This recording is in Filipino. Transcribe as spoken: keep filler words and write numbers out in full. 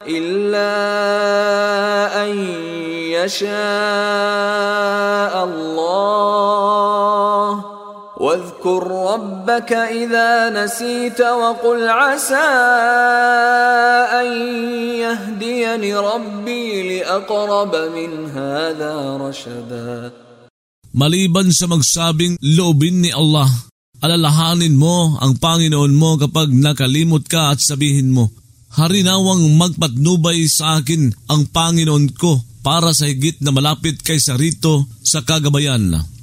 إلا أن يشاء الله واذكر ربك إذا نسيت وقل عسى أن يهديني ربي لأقرب من هذا رشدا. Maliban sa magsabing loobin ni Allah, alalahanin mo ang Panginoon mo kapag nakalimot ka at sabihin mo, harinawang magpatnubay sa akin ang Panginoon ko para sa higit na malapit kay sarito sa kagabayan.